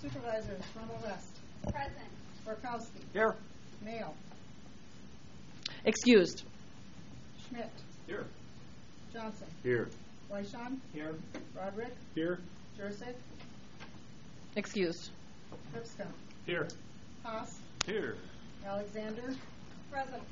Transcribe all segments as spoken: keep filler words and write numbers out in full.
Supervisors, Trumbull West. Present. Borkowski. Here. Mayo. Excused. Schmidt. Here. Johnson. Here. Weishon. Here. Roderick. Here. Jurassic. Excused. Lipscomb. Here. Haas. Here. Alexander. Present.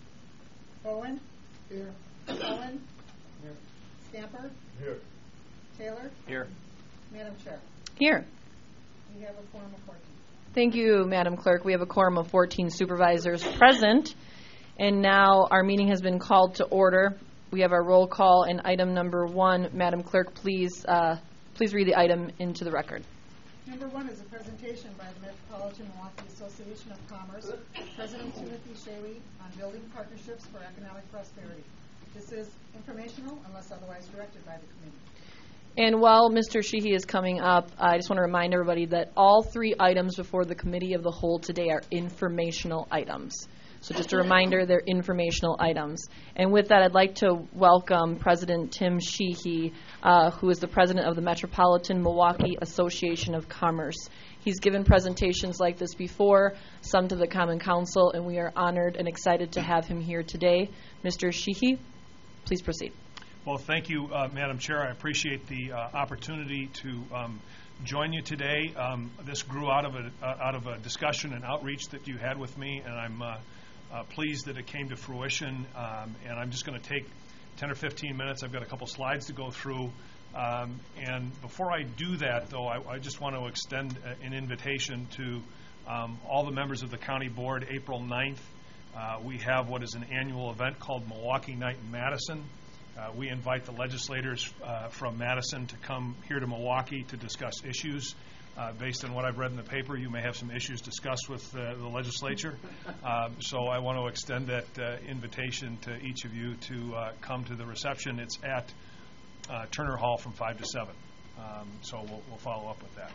Bowen. Here. Cullen. Here. Scamper. Here. Taylor. Here. Madam Chair. Here. We have a quorum of fourteen. Thank you, Madam Clerk. We have a quorum of fourteen supervisors present. And now our meeting has been called to order. We have our roll call and item number one. Madam Clerk, please uh, please read the item into the record. Number one is a presentation by the Metropolitan Milwaukee Association of Commerce, President Timothy Shawy, on building partnerships for economic prosperity. This is informational unless otherwise directed by the committee. And while Mister Sheehy is coming up, I just want to remind everybody that all three items before the Committee of the Whole today are informational items. So just a reminder, they're informational items. And with that, I'd like to welcome President Tim Sheehy, uh, who is the president of the Metropolitan Milwaukee Association of Commerce. He's given presentations like this before, some to the Common Council, and we are honored and excited to have him here today. Mister Sheehy, please proceed. Well, thank you, uh, Madam Chair. I appreciate the uh, opportunity to um, join you today. Um, this grew out of a uh, out of a discussion and outreach that you had with me, and I'm uh, uh, pleased that it came to fruition. Um, and I'm just going to take ten or fifteen minutes. I've got a couple slides to go through. Um, and before I do that, though, I, I just want to extend a, an invitation to um, all the members of the County Board. April ninth, uh, we have what is an annual event called Milwaukee Night in Madison. Uh, we invite the legislators uh, from Madison to come here to Milwaukee to discuss issues. Uh, based on what I've read in the paper, you may have some issues discussed with uh, the legislature. Uh, so I want to extend that uh, invitation to each of you to uh, come to the reception. It's at uh, Turner Hall from five to seven. Um, so we'll, we'll follow up with that.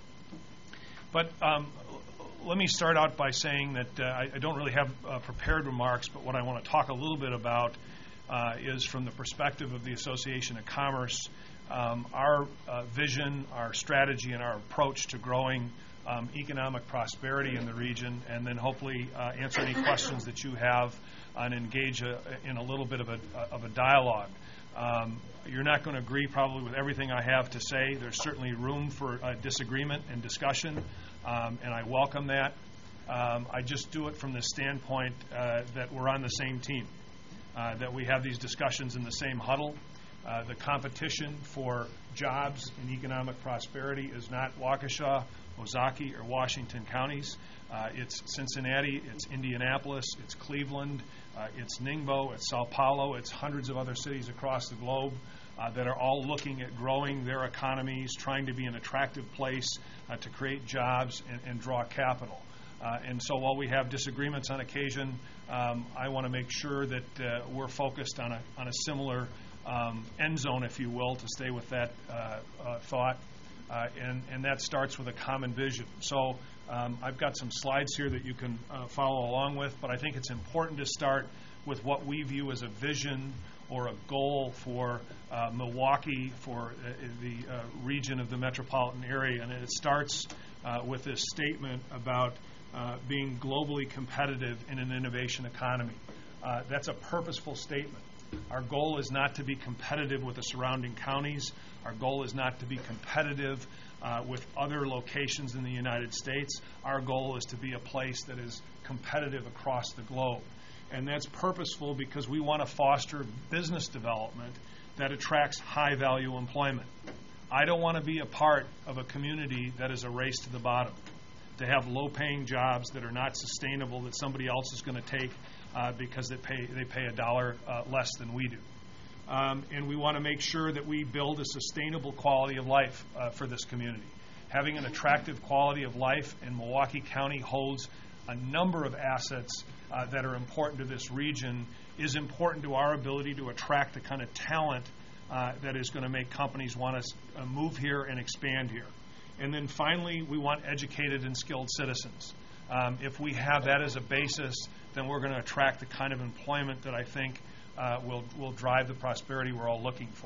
But um, let me start out by saying that uh, I, I don't really have uh, prepared remarks, but what I want to talk a little bit about Uh, is from the perspective of the Association of Commerce, um, our uh, vision, our strategy, and our approach to growing um, economic prosperity in the region, and then hopefully uh, answer any questions that you have and engage a, in a little bit of a, of a dialogue. Um, you're not going to agree probably with everything I have to say. There's certainly room for uh, disagreement and discussion, um, and I welcome that. Um, I just do it from the standpoint uh, that we're on the same team. Uh, that we have these discussions in the same huddle. Uh, the competition for jobs and economic prosperity is not Waukesha, Ozaukee, or Washington counties. Uh, it's Cincinnati, it's Indianapolis, it's Cleveland, uh, it's Ningbo, it's Sao Paulo, it's hundreds of other cities across the globe uh, that are all looking at growing their economies, trying to be an attractive place uh, to create jobs and, and draw capital. Uh, and so while we have disagreements on occasion, um, I want to make sure that uh, we're focused on a, on a similar um, end zone, if you will, to stay with that uh, uh, thought. Uh, and, and that starts with a common vision. So um, I've got some slides here that you can uh, follow along with, but I think it's important to start with what we view as a vision or a goal for uh, Milwaukee, for uh, the uh, region of the metropolitan area. And it starts uh, with this statement about Uh, being globally competitive in an innovation economy. Uh, that's a purposeful statement. Our goal is not to be competitive with the surrounding counties. Our goal is not to be competitive uh, with other locations in the United States. Our goal is to be a place that is competitive across the globe. And that's purposeful because we want to foster business development that attracts high-value employment. I don't want to be a part of a community that is a race to the bottom, to have low-paying jobs that are not sustainable that somebody else is going to take uh, because they pay they pay a dollar uh, less than we do. Um, and we want to make sure that we build a sustainable quality of life uh, for this community. Having an attractive quality of life in Milwaukee County holds a number of assets uh, that are important to this region, is important to our ability to attract the kind of talent uh, that is going to make companies want to uh, move here and expand here. And then finally, we want educated and skilled citizens. Um, if we have that as a basis, then we're going to attract the kind of employment that I think uh, will will drive the prosperity we're all looking for.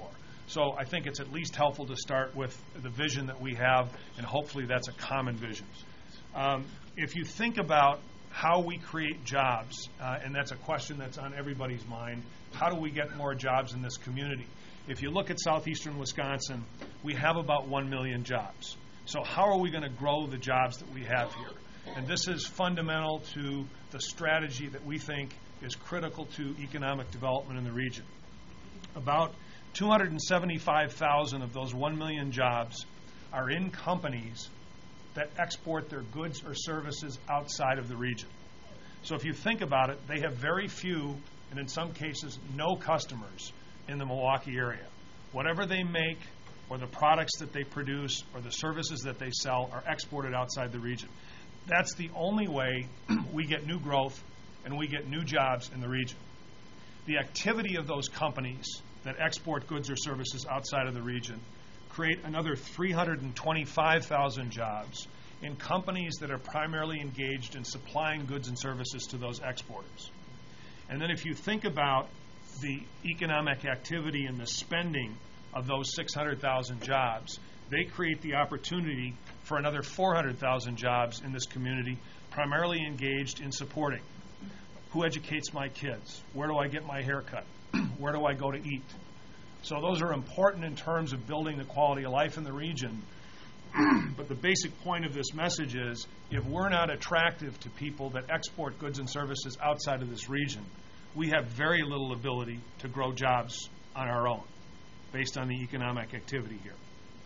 So I think it's at least helpful to start with the vision that we have, and hopefully that's a common vision. Um, if you think about how we create jobs, uh, and that's a question that's on everybody's mind, how do we get more jobs in this community? If you look at southeastern Wisconsin, we have about one million jobs. So how are we going to grow the jobs that we have here? And this is fundamental to the strategy that we think is critical to economic development in the region. About two hundred seventy-five thousand of those one million jobs are in companies that export their goods or services outside of the region. So if you think about it, they have very few, and in some cases, no customers in the Milwaukee area. Whatever they make, or the products that they produce, or the services that they sell are exported outside the region. That's the only way we get new growth and we get new jobs in the region. The activity of those companies that export goods or services outside of the region create another three hundred twenty-five thousand jobs in companies that are primarily engaged in supplying goods and services to those exporters. And then if you think about the economic activity and the spending of those six hundred thousand jobs, they create the opportunity for another four hundred thousand jobs in this community, primarily engaged in supporting. Who educates my kids? Where do I get my hair cut? Where do I go to eat? So those are important in terms of building the quality of life in the region. But the basic point of this message is, if we're not attractive to people that export goods and services outside of this region, we have very little ability to grow jobs on our own, based on the economic activity here.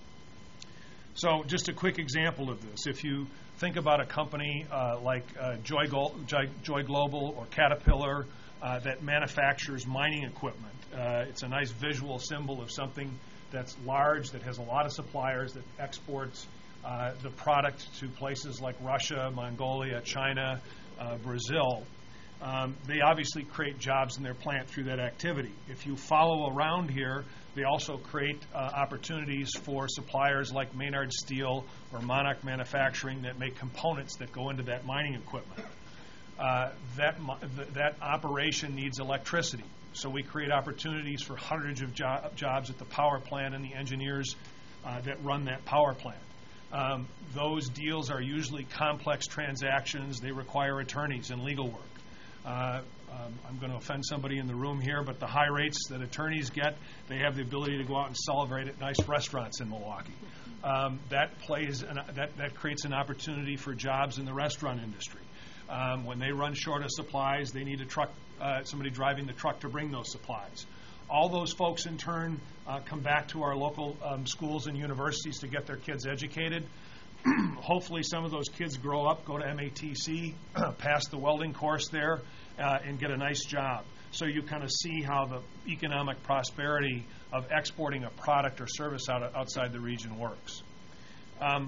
So just a quick example of this. If you think about a company uh, like uh, Joy, Gol- Joy, Joy Global or Caterpillar uh, that manufactures mining equipment, uh, it's a nice visual symbol of something that's large, that has a lot of suppliers, that exports uh, the product to places like Russia, Mongolia, China, uh, Brazil. Um, they obviously create jobs in their plant through that activity. If you follow around here, they also create uh, opportunities for suppliers like Maynard Steel or Monarch Manufacturing that make components that go into that mining equipment. Uh, that, th- that operation needs electricity. So we create opportunities for hundreds of jo- jobs at the power plant and the engineers uh, that run that power plant. Um, those deals are usually complex transactions. They require attorneys and legal work. Uh, um, I'm going to offend somebody in the room here, but the high rates that attorneys get, they have the ability to go out and celebrate at nice restaurants in Milwaukee. Um, that plays an, that, that creates an opportunity for jobs in the restaurant industry. Um, when they run short of supplies, they need a truck, uh, somebody driving the truck to bring those supplies. All those folks, in turn, uh, come back to our local um, schools and universities to get their kids educated. Hopefully some of those kids grow up, go to M A T C, pass the welding course there, uh, and get a nice job. So you kind of see how the economic prosperity of exporting a product or service out of, outside the region works. Um,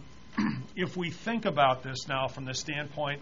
if we think about this now from the standpoint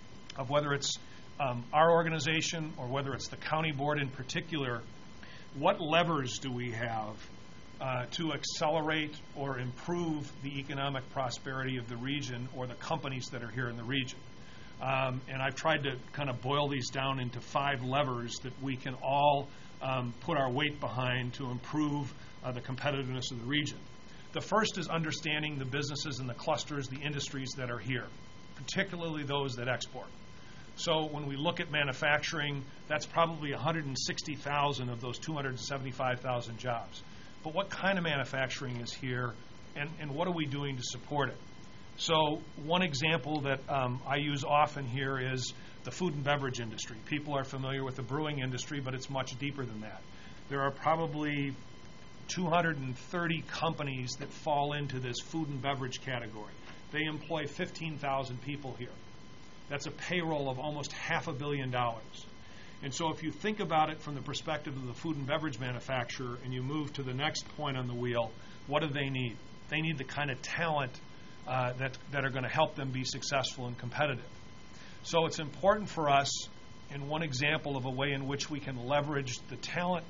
of whether it's um, our organization or whether it's the county board in particular, what levers do we have Uh, to accelerate or improve the economic prosperity of the region or the companies that are here in the region? Um, and I've tried to kind of boil these down into five levers that we can all um, put our weight behind to improve uh, the competitiveness of the region. The first is understanding the businesses and the clusters, the industries that are here, particularly those that export. So when we look at manufacturing, that's probably one hundred sixty thousand of those two hundred seventy-five thousand jobs. But what kind of manufacturing is here, and, and what are we doing to support it? So one example that um, I use often here is the food and beverage industry. People are familiar with the brewing industry, but it's much deeper than that. There are probably two hundred thirty companies that fall into this food and beverage category. They employ fifteen thousand people here. That's a payroll of almost half a billion dollars. And so if you think about it from the perspective of the food and beverage manufacturer and you move to the next point on the wheel, what do they need? They need the kind of talent uh, that, that are going to help them be successful and competitive. So it's important for us, in one example of a way in which we can leverage the talent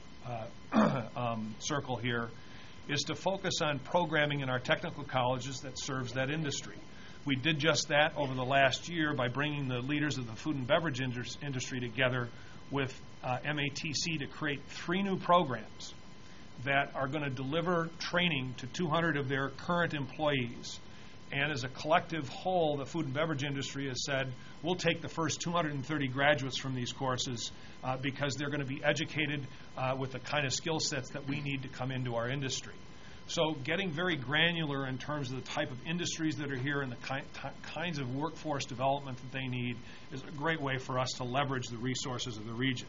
uh, um, circle here, is to focus on programming in our technical colleges that serves that industry. We did just that over the last year by bringing the leaders of the food and beverage industry together with uh, M A T C to create three new programs that are going to deliver training to two hundred of their current employees. And as a collective whole, the food and beverage industry has said, we'll take the first two hundred thirty graduates from these courses uh, because they're going to be educated uh, with the kind of skill sets that we need to come into our industry. So getting very granular in terms of the type of industries that are here and the ki- t- kinds of workforce development that they need is a great way for us to leverage the resources of the region.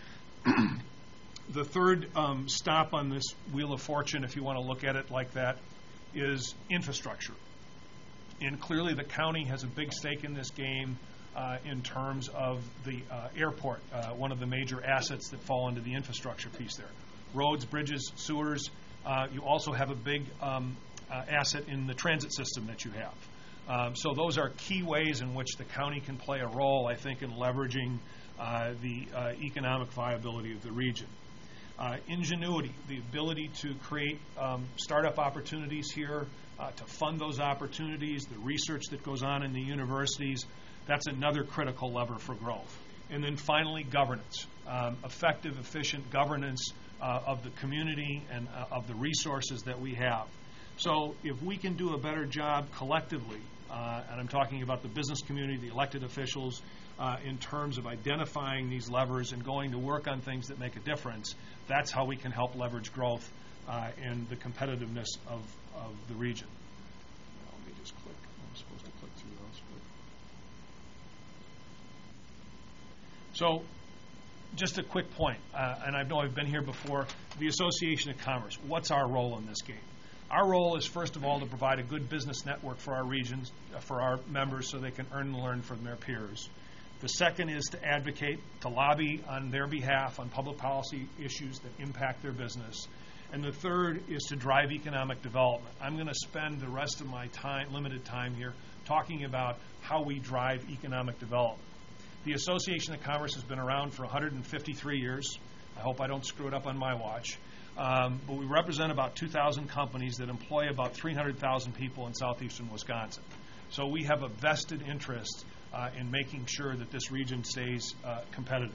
The third um, stop on this Wheel of Fortune, if you want to look at it like that, is infrastructure. And clearly the county has a big stake in this game uh, in terms of the uh, airport, uh, one of the major assets that fall into the infrastructure piece there. Roads, bridges, sewers. Uh, you also have a big um, uh, asset in the transit system that you have. Um, so those are key ways in which the county can play a role, I think, in leveraging uh, the uh, economic viability of the region. Uh, ingenuity, the ability to create um, startup opportunities here, uh, to fund those opportunities, the research that goes on in the universities, that's another critical lever for growth. And then finally, governance, um, effective, efficient governance uh, of the community and uh, of the resources that we have. So if we can do a better job collectively, uh, and I'm talking about the business community, the elected officials, uh, in terms of identifying these levers and going to work on things that make a difference, that's how we can help leverage growth uh, and the competitiveness of, of the region. Now, let me just click. I'm supposed to click through those. But. So just a quick point, uh, and I know I've been here before, the Association of Commerce. What's our role in this game? Our role is, first of all, to provide a good business network for our regions, uh, for our members, so they can earn and learn from their peers. The second is to advocate, to lobby on their behalf on public policy issues that impact their business. And the third is to drive economic development. I'm going to spend the rest of my time, limited time here, talking about how we drive economic development. The Association of Commerce has been around for one hundred fifty-three years. I hope I don't screw it up on my watch. Um, but we represent about two thousand companies that employ about three hundred thousand people in southeastern Wisconsin. So we have a vested interest uh, in making sure that this region stays uh, competitive.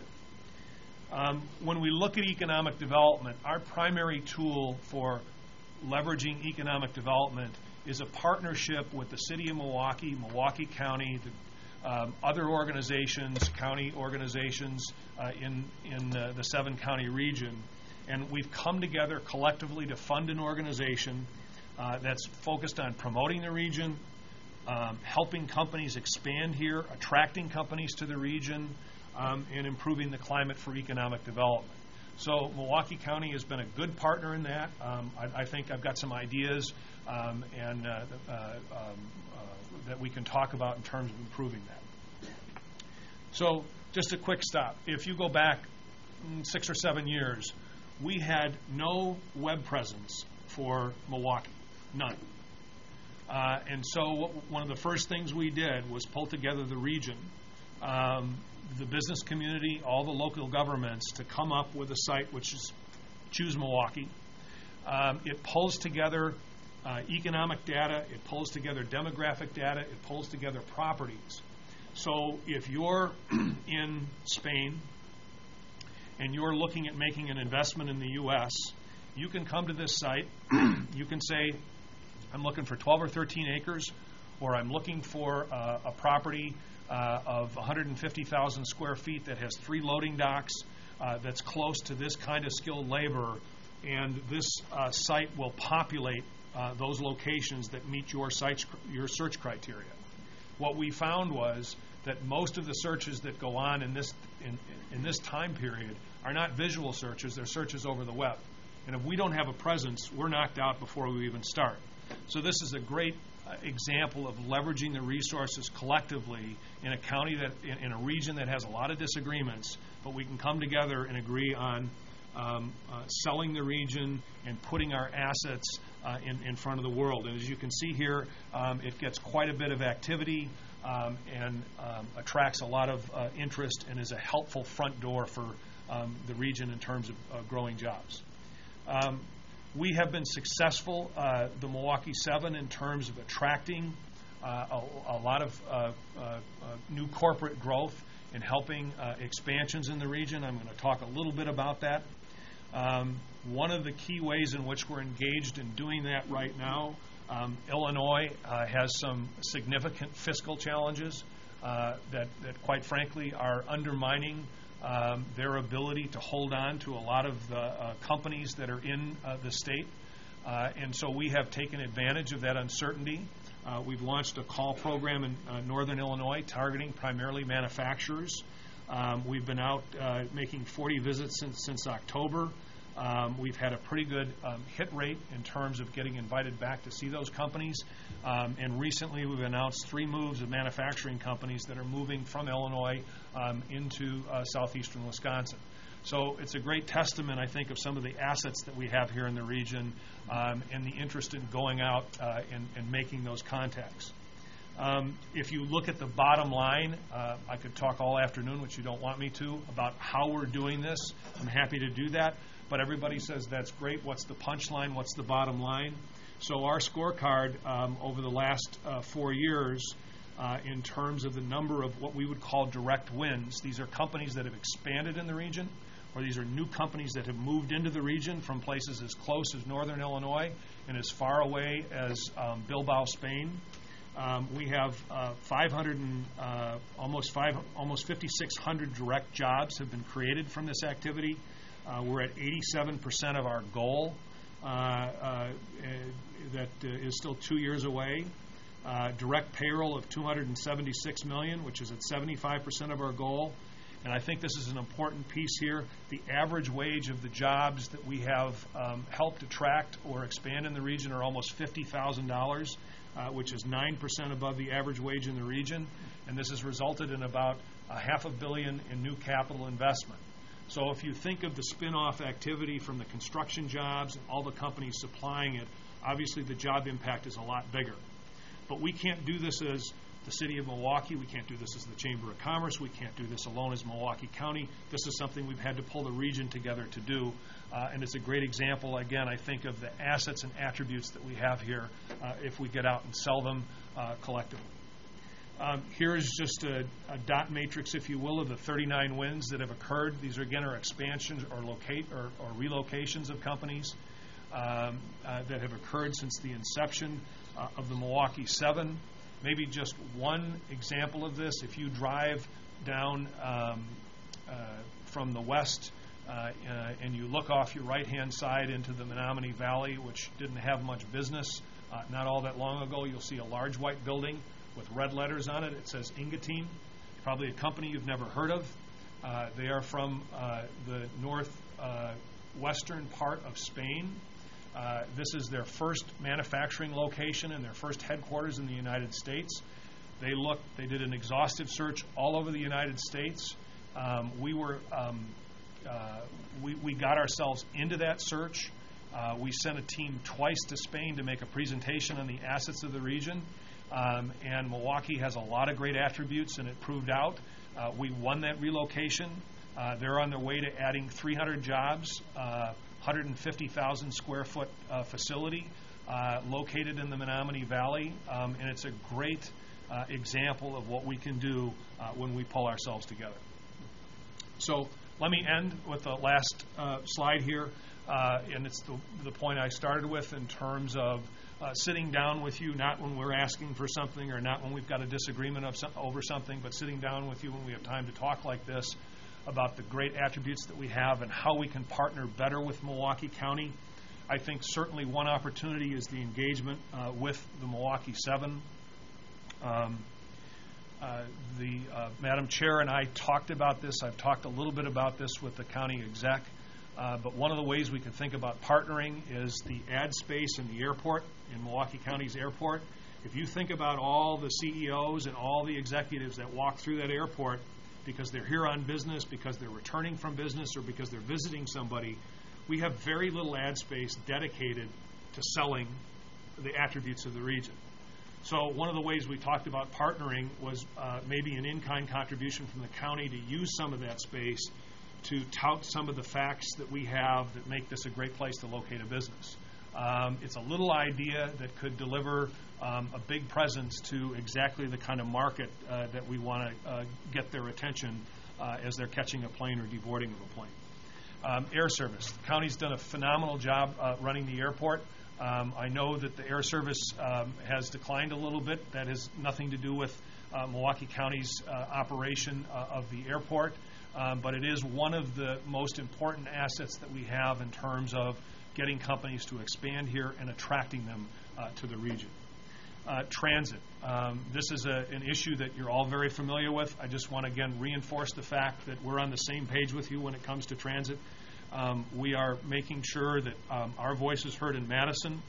Um, when we look at economic development, our primary tool for leveraging economic development is a partnership with the City of Milwaukee, Milwaukee County, the, um, other organizations, county organizations uh, in, in uh, the seven-county region. And we've come together collectively to fund an organization uh, that's focused on promoting the region, um, helping companies expand here, attracting companies to the region, um, and improving the climate for economic development. So Milwaukee County has been a good partner in that. Um, I, I think I've got some ideas um, and uh, uh, um, uh, that we can talk about in terms of improving that. So just a quick stop. If you go back mm, six or seven years, we had no web presence for Milwaukee, none. Uh, and so what, one of the first things we did was pull together the region, um, the business community, all the local governments to come up with a site which is Choose Milwaukee. Um, it pulls together uh, economic data, it pulls together demographic data, it pulls together properties. So if you're in Spain and you're looking at making an investment in the U S, you can come to this site. You can say, I'm looking for twelve or thirteen acres, or I'm looking for uh, a property uh, of one hundred fifty thousand square feet that has three loading docks, uh, that's close to this kind of skilled labor, and this uh, site will populate uh, those locations that meet your, sites, your search criteria. What we found was that most of the searches that go on in this in, in this time period are not visual searches, they're searches over the web. And if we don't have a presence, we're knocked out before we even start. So this is a great uh, example of leveraging the resources collectively in a county that, in, in a region that has a lot of disagreements, but we can come together and agree on um, uh, selling the region and putting our assets uh, in, in front of the world. And as you can see here, um, it gets quite a bit of activity um, and um, attracts a lot of uh, interest and is a helpful front door for um, the region in terms of uh, growing jobs. Um, we have been successful, uh, the Milwaukee Seven, in terms of attracting uh, a, a lot of uh, uh, uh, new corporate growth and helping uh, expansions in the region. I'm going to talk a little bit about that. Um, one of the key ways in which we're engaged in doing that right now, um, Illinois uh, has some significant fiscal challenges uh, that, that, quite frankly, are undermining um, their ability to hold on to a lot of the uh, companies that are in uh, the state. Uh, and so we have taken advantage of that uncertainty. Uh, we've launched a call program in uh, northern Illinois targeting primarily manufacturers. Um, we've been out uh, making forty visits since, since October. Um, we've had a pretty good um, hit rate in terms of getting invited back to see those companies. Um, and recently we've announced three moves of manufacturing companies that are moving from Illinois um, into uh, southeastern Wisconsin. So it's a great testament, I think, of some of the assets that we have here in the region um, and the interest in going out uh, and, and making those contacts. Um, if you look at the bottom line, uh, I could talk all afternoon, which you don't want me to, about how we're doing this. I'm happy to do that. But everybody says, that's great. What's the punchline? What's the bottom line? So our scorecard um, over the last uh, four years uh, in terms of the number of what we would call direct wins, these are companies that have expanded in the region, or these are new companies that have moved into the region from places as close as northern Illinois and as far away as um, Bilbao, Spain. Um, we have uh, five hundred and uh, almost five, almost fifty-six hundred direct jobs have been created from this activity. Uh, we're at eighty-seven percent of our goal uh, uh, that uh, is still two years away. Uh, direct payroll of two hundred seventy-six million dollars, which is at seventy-five percent of our goal. And I think this is an important piece here. The average wage of the jobs that we have um, helped attract or expand in the region are almost fifty thousand dollars, uh, which is nine percent above the average wage in the region. And this has resulted in about a half a billion in new capital investment. So if you think of the spin-off activity from the construction jobs and all the companies supplying it, obviously the job impact is a lot bigger. But we can't do this as the City of Milwaukee. We can't do this as the Chamber of Commerce. We can't do this alone as Milwaukee County. This is something we've had to pull the region together to do. Uh, and it's a great example, again, I think, of the assets and attributes that we have here uh, if we get out and sell them uh, collectively. Um, here is just a, a dot matrix, if you will, of the thirty-nine wins that have occurred. These, are, again, are expansions or, locate, or, or relocations of companies um, uh, that have occurred since the inception uh, of the Milwaukee Seven. Maybe just one example of this, if you drive down um, uh, from the west uh, uh, and you look off your right-hand side into the Menominee Valley, which didn't have much business uh, not all that long ago, you'll see a large white building with red letters on it. It says Ingeteam, probably a company you've never heard of. Uh, they are from uh, the northwestern uh, part of Spain. Uh, this is their first manufacturing location and their first headquarters in the United States. They looked, they did an exhaustive search all over the United States. Um, we were, um, uh, we, we got ourselves into that search. Uh, we sent a team twice to Spain to make a presentation on the assets of the region. Um, and Milwaukee has a lot of great attributes, and it proved out. Uh, we won that relocation. Uh, they're on their way to adding three hundred jobs, uh, one hundred fifty thousand square foot uh, facility uh, located in the Menominee Valley, um, and it's a great uh, example of what we can do uh, when we pull ourselves together. So let me end with the last uh, slide here, uh, and it's the, the point I started with in terms of Uh, sitting down with you, not when we're asking for something or not when we've got a disagreement of some, over something, but sitting down with you when we have time to talk like this about the great attributes that we have and how we can partner better with Milwaukee County. I think certainly one opportunity is the engagement uh, with the Milwaukee Seven. Um, uh, the uh, Madam Chair and I talked about this. I've talked a little bit about this with the county exec. Uh, but one of the ways we can think about partnering is the ad space in the airport, in Milwaukee County's airport. If you think about all the C E Os and all the executives that walk through that airport because they're here on business, because they're returning from business, or because they're visiting somebody, we have very little ad space dedicated to selling the attributes of the region. So one of the ways we talked about partnering was uh, maybe an in-kind contribution from the county to use some of that space to tout some of the facts that we have that make this a great place to locate a business. Um, it's a little idea that could deliver um, a big presence to exactly the kind of market uh, that we want to uh, get their attention uh, as they're catching a plane or deboarding of a plane. Um, air service. The county's done a phenomenal job uh, running the airport. Um, I know that the air service um, has declined a little bit. That has nothing to do with uh, Milwaukee County's uh, operation uh, of the airport, um, but it is one of the most important assets that we have in terms of getting companies to expand here and attracting them uh, to the region. Uh, transit. Um, this is a, an issue that you're all very familiar with. I just want to again reinforce the fact that we're on the same page with you when it comes to transit. Um, we are making sure that um, our voice is heard in Madison.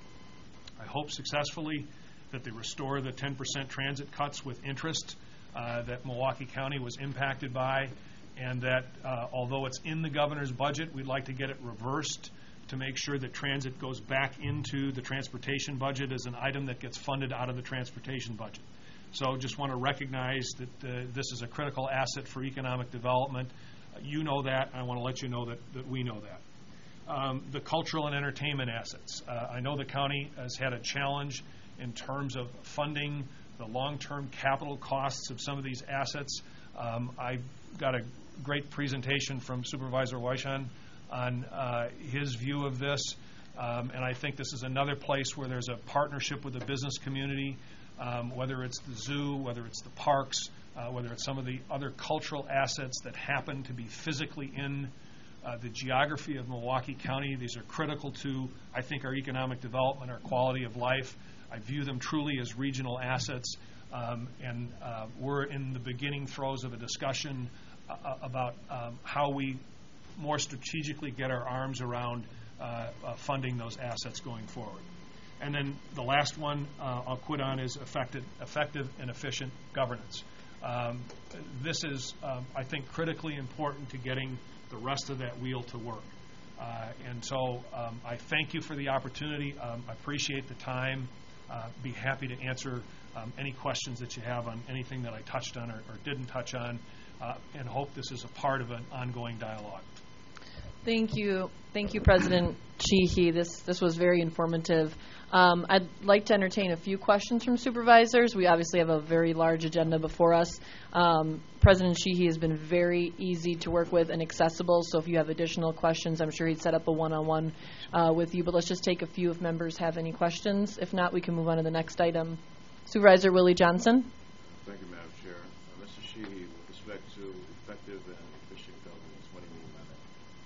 I hope successfully that they restore the ten percent transit cuts with interest uh, that Milwaukee County was impacted by, and that uh, although it's in the governor's budget, we'd like to get it reversed to make sure that transit goes back into the transportation budget as an item that gets funded out of the transportation budget. So just want to recognize that uh, this is a critical asset for economic development. Uh, you know that. I want to let you know that, that we know that. Um, the cultural and entertainment assets. Uh, I know the county has had a challenge in terms of funding the long-term capital costs of some of these assets. Um, I got a great presentation from Supervisor Weishan on uh, his view of this, um, and I think this is another place where there's a partnership with the business community, um, whether it's the zoo, whether it's the parks, uh, whether it's some of the other cultural assets that happen to be physically in uh, the geography of Milwaukee County. These are critical to, I think, our economic development, our quality of life. I view them truly as regional assets, um, and uh, we're in the beginning throes of a discussion uh, about um, how we more strategically get our arms around uh, uh, funding those assets going forward. And then the last one uh, I'll quit on is effective, effective and efficient governance. Um, this is, um, I think, critically important to getting the rest of that wheel to work. Uh, and so um, I thank you for the opportunity. Um, I appreciate the time. Uh, be happy to answer um, any questions that you have on anything that I touched on or, or didn't touch on, uh, and hope this is a part of an ongoing dialogue. Thank you. Thank you, President Sheehy. This this was very informative. Um, I'd like to entertain a few questions from supervisors. We obviously have a very large agenda before us. Um, President Sheehy has been very easy to work with and accessible, so if you have additional questions, I'm sure he'd set up a one-on-one uh, with you. But let's just take a few if members have any questions. If not, we can move on to the next item. Supervisor Willie Johnson. Thank you, Madam Chair. Uh, Mister Sheehy, with respect to effective and efficient governance, what do you mean by that?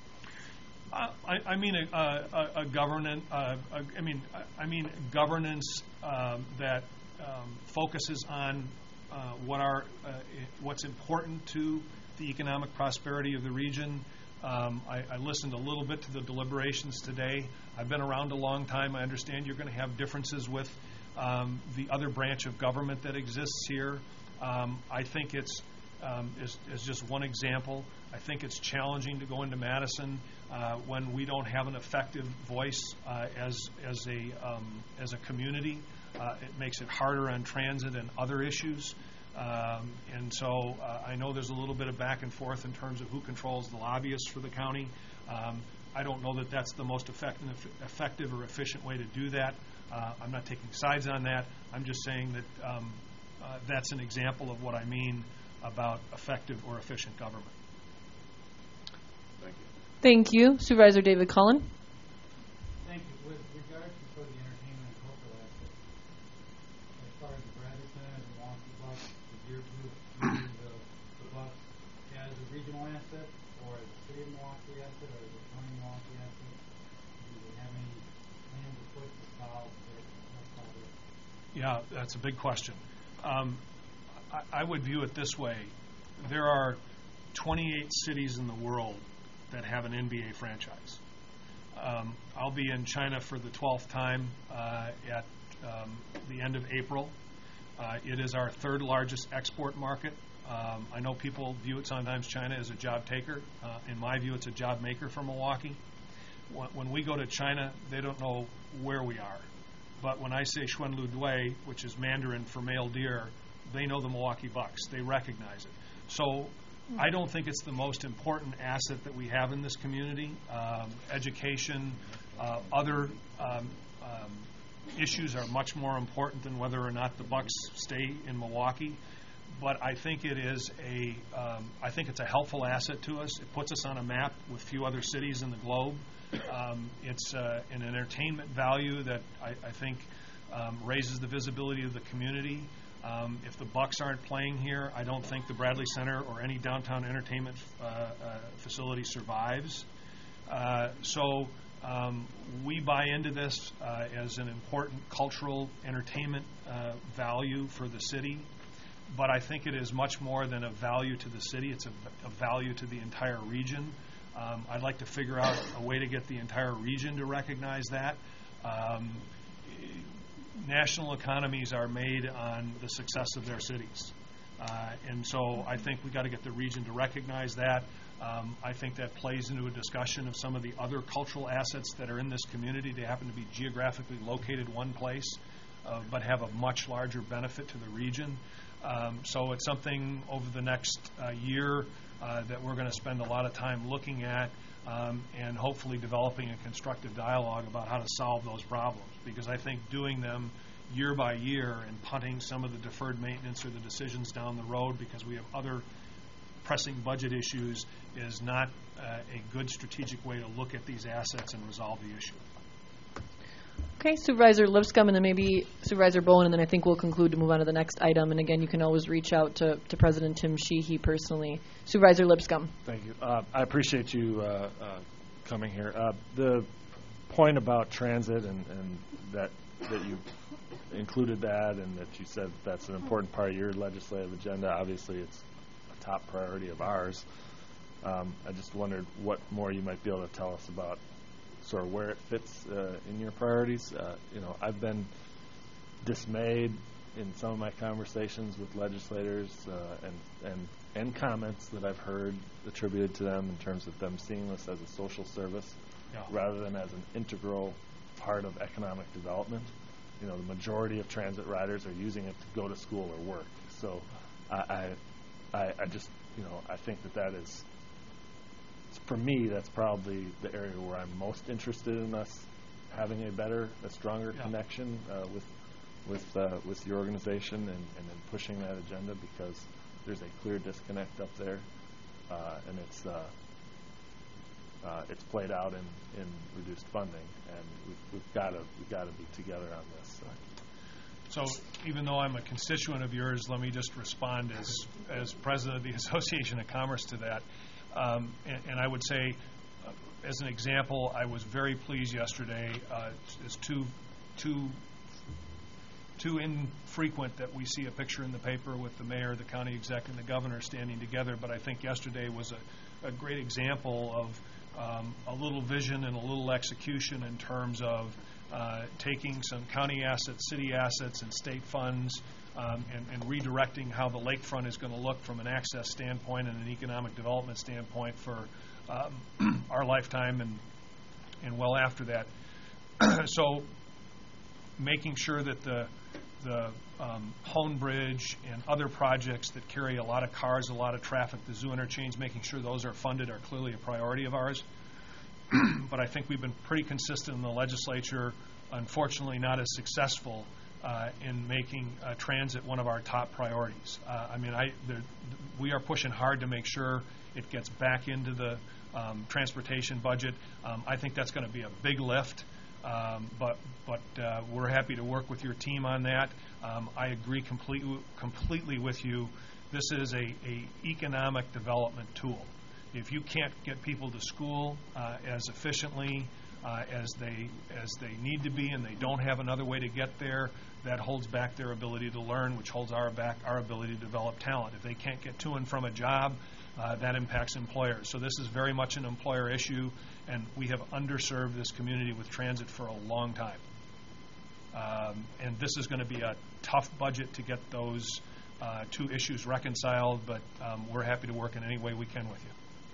Uh, I, I mean a, a, a governance. Uh, a, I mean I mean governance um, that um, focuses on uh, what are uh, what's important to the economic prosperity of the region. Um, I, I listened a little bit to the deliberations today. I've been around a long time. I understand you're going to have differences with um, the other branch of government that exists here. Um, I think it's um, is, is just one example. I think it's challenging to go into Madison uh, when we don't have an effective voice uh, as as a um, as a community. Uh, it makes it harder on transit and other issues. Um, and so uh, I know there's a little bit of back and forth in terms of who controls the lobbyists for the county. Um, I don't know that that's the most effective, effective or efficient way to do that. Uh, I'm not taking sides on that. I'm just saying that um, uh, that's an example of what I mean about effective or efficient government. Thank you. Thank you. Supervisor David Cullen. Thank you. With regard to sort of the entertainment and cultural aspect, as far as the Bradley Center, the Milwaukee Bucks, the Deer Group, using the, the Bucks as a regional asset, or as a city of Milwaukee asset, or as a county Milwaukee asset, do they have any plans to put to solve their problem? Yeah, that's a big question. Um, I, I would view it this way. There are twenty-eight cities in the world that have an N B A franchise. Um, I'll be in China for the twelfth time uh, at um, the end of April. Uh, it is our third largest export market. Um, I know people view it sometimes, China, as a job taker. Uh, in my view, it's a job maker for Milwaukee. When we go to China, they don't know where we are. But when I say Xuanlu Dui, which is Mandarin for male deer, they know the Milwaukee Bucks. They recognize it. So I don't think it's the most important asset that we have in this community. Um, education, uh, other um, um, issues are much more important than whether or not the Bucks stay in Milwaukee. but I think it is a, um, I think it's a helpful asset to us. It puts us on a map with few other cities in the globe. Um, it's uh, an entertainment value that I, I think um, raises the visibility of the community. Um, if the Bucks aren't playing here, I don't think the Bradley Center or any downtown entertainment uh, uh, facility survives. Uh, so um, we buy into this uh, as an important cultural entertainment uh, value for the city. But I think it is much more than a value to the city. It's a, a value to the entire region. Um, I'd like to figure out a way to get the entire region to recognize that. Um, national economies are made on the success of their cities. Uh, and so I think we've got to get the region to recognize that. Um, I think that plays into a discussion of some of the other cultural assets that are in this community. They happen to be geographically located one place, uh, but have a much larger benefit to the region. Um, so it's something over the next uh, year uh, that we're going to spend a lot of time looking at um, and hopefully developing a constructive dialogue about how to solve those problems. Because I think doing them year by year and punting some of the deferred maintenance or the decisions down the road because we have other pressing budget issues is not uh, a good strategic way to look at these assets and resolve the issue. Okay, Supervisor Lipscomb, and then maybe Supervisor Bowen, and then I think we'll conclude to move on to the next item. And again, you can always reach out to, to President Tim Sheehy personally. Supervisor Lipscomb. Thank you. Uh, I appreciate you uh, uh, coming here. Uh, the point about transit and, and that that you included that and that you said that's an important part of your legislative agenda. Obviously, it's a top priority of ours. Um, I just wondered what more you might be able to tell us about sort of where it fits uh, in your priorities. Uh, you know, I've been dismayed in some of my conversations with legislators uh, and, and and comments that I've heard attributed to them in terms of them seeing this as a social service Yeah. rather rather than as an integral part of economic development. You know, the majority of transit riders are using it to go to school or work. So I, I, I just, you know, I think that that is, for me, that's probably the area where I'm most interested in us having a better, a stronger Yeah. connection uh, with with uh, with your organization and, and in pushing that agenda, because there's a clear disconnect up there, uh, and it's uh, uh, it's played out in, in reduced funding, and we've, we've got to we've got to be together on this. So. So even though I'm a constituent of yours, let me just respond as as president of the Association of Commerce to that. Um, and, and I would say, uh, as an example, I was very pleased yesterday. Uh, it's too too too infrequent that we see a picture in the paper with the mayor, the county exec, and the governor standing together. But I think yesterday was a, a great example of um, a little vision and a little execution in terms of uh, taking some county assets, city assets, and state funds, um, and, and redirecting how the lakefront is going to look from an access standpoint and an economic development standpoint for um, our lifetime and and well after that. So making sure that the the um, Hone Bridge and other projects that carry a lot of cars, a lot of traffic, the zoo interchange, making sure those are funded are clearly a priority of ours. But I think we've been pretty consistent in the legislature, unfortunately not as successful uh, in making uh, transit one of our top priorities. Uh, I mean, I, the, we are pushing hard to make sure it gets back into the um, transportation budget. Um, I think that's going to be a big lift. Um, but but uh, we're happy to work with your team on that. Um, I agree completely completely with you. This is a, a economic development tool. If you can't get people to school uh, as efficiently uh, as they as they need to be, and they don't have another way to get there, that holds back their ability to learn, which holds our back our ability to develop talent. If they can't get to and from a job, uh, that impacts employers. So this is very much an employer issue, and we have underserved this community with transit for a long time. Um, and this is going to be a tough budget to get those uh, two issues reconciled, but um, we're happy to work in any way we can with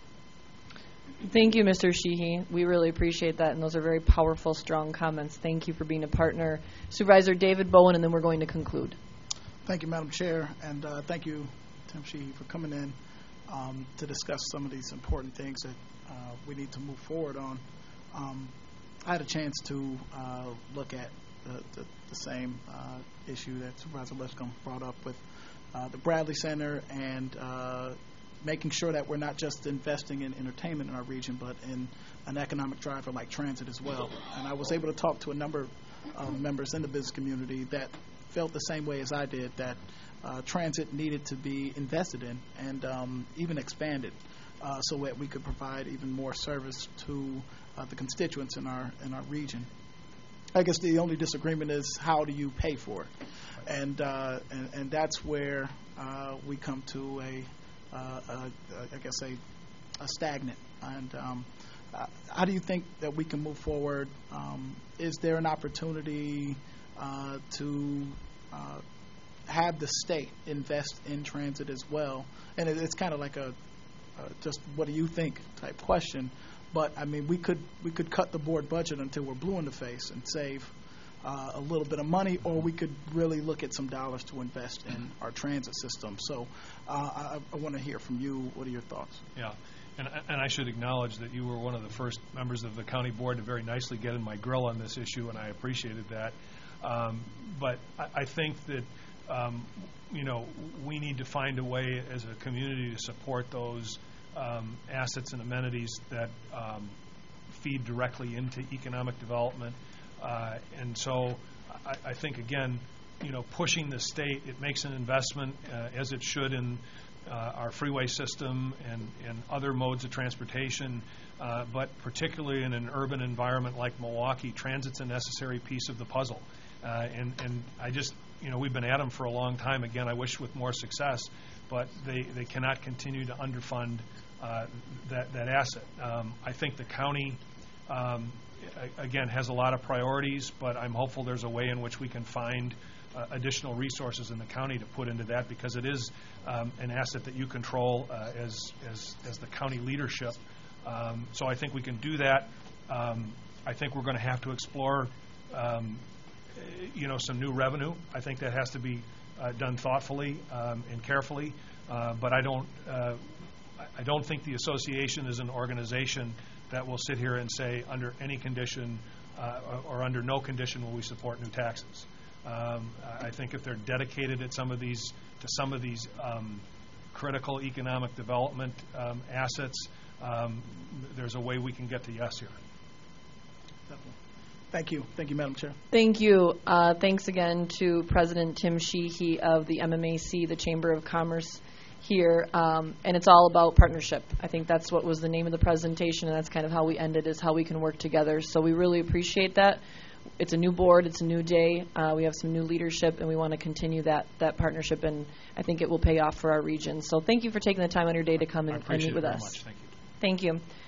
you. Thank you, Mister Sheehy. We really appreciate that, and those are very powerful, strong comments. Thank you for being a partner. Supervisor David Bowen, and then we're going to conclude. Thank you, Madam Chair, and uh, thank you, Tim Sheehy, for coming in um, to discuss some of these important things that uh, we need to move forward on. Um, I had a chance to uh, look at the, the, the same uh, issue that Supervisor Lipscomb brought up with uh, the Bradley Center and uh, making sure that we're not just investing in entertainment in our region, but in an economic driver like transit as well. And I was able to talk to a number of members in the business community that felt the same way as I did, that uh, transit needed to be invested in and um, even expanded uh, so that we could provide even more service to uh, the constituents in our in our region. I guess the only disagreement is how do you pay for it, and uh, and, and that's where uh, we come to a Uh, uh, I guess a, a stagnant. And um, uh, how do you think that we can move forward? Um, is there an opportunity uh, to uh, have the state invest in transit as well? And it, it's kind of like a uh, just what do you think type question. But I mean, we could we could cut the board budget until we're blue in the face and save Uh, a little bit of money, or we could really look at some dollars to invest in our transit system. So uh, I, I want to hear from you. What are your thoughts? Yeah, and, and I should acknowledge that you were one of the first members of the county board to very nicely get in my grill on this issue, and I appreciated that. Um, but I, I think that, um, you know, we need to find a way as a community to support those um, assets and amenities that um, feed directly into economic development. Uh, and so I, I think, again, you know, pushing the state, it makes an investment, uh, as it should, in uh, our freeway system and, and other modes of transportation, uh, but particularly in an urban environment like Milwaukee, transit's a necessary piece of the puzzle. Uh, and, and I just, you know, we've been at them for a long time. Again, I wish with more success, but they, they cannot continue to underfund uh, that, that asset. Um, I think the county Um, again, has a lot of priorities, but I'm hopeful there's a way in which we can find uh, additional resources in the county to put into that, because it is um, an asset that you control uh, as, as as the county leadership. Um, so I think we can do that. Um, I think we're going to have to explore, um, you know, some new revenue. I think that has to be uh, done thoughtfully um, and carefully. Uh, but I don't, uh, I don't think the association is an organization that will sit here and say under any condition uh, or under no condition will we support new taxes. Um, I think if they're dedicated at some of these to some of these um, critical economic development um, assets, um, there's a way we can get to yes here. Thank you. Thank you, Madam Chair. Thank you. Uh, thanks again to President Tim Sheehy of the M M A C, the Chamber of Commerce here, um, and it's all about partnership. I think that's what was the name of the presentation, and that's kind of how we ended, is how we can work together. So we really appreciate that. It's a new board. It's a new day. Uh, we have some new leadership, and we want to continue that that partnership, and I think it will pay off for our region. So thank you for taking the time on your day to come and, and meet with us. Much. Thank you. Thank you.